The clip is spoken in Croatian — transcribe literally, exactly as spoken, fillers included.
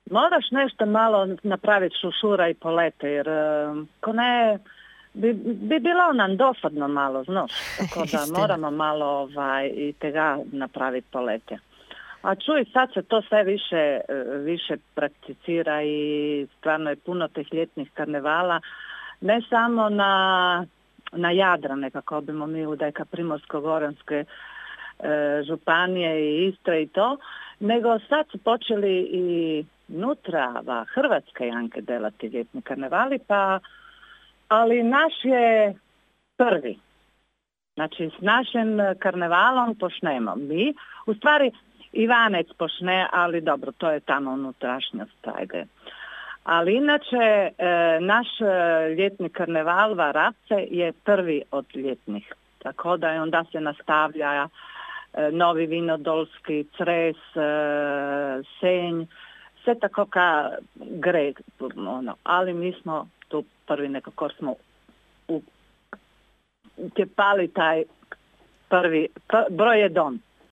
moraš nešto malo napraviti šušura i polete, jer ko ne, bi, bi bilo nam dosadno malo, znaš, tako da moramo malo ovaj, i tega napraviti polete. A čuj, sad se to sve više, više prakticira i stvarno je puno tih ljetnih karnevala, ne samo na, na Jadrane, kako bimo mi u deka Primorsko-goranske e, županije i Istre i to, nego sad su počeli i nutra va, Hrvatska janke delati ljetni karnevali, pa ali naš je prvi. Znači, s našim karnevalom počnemo mi. U stvari, Ivanec počne, ali dobro, to je tamo unutrašnjost tajge. Ali inače, e, naš ljetni karneval Varapce je prvi od ljetnih. Tako da je onda se nastavlja e, Novi Vinodolski, Cres, e, Senj, sve tako ka gre, ono. Ali mi smo tu prvi nekako smo ukepali taj prvi, pr, broj jedan.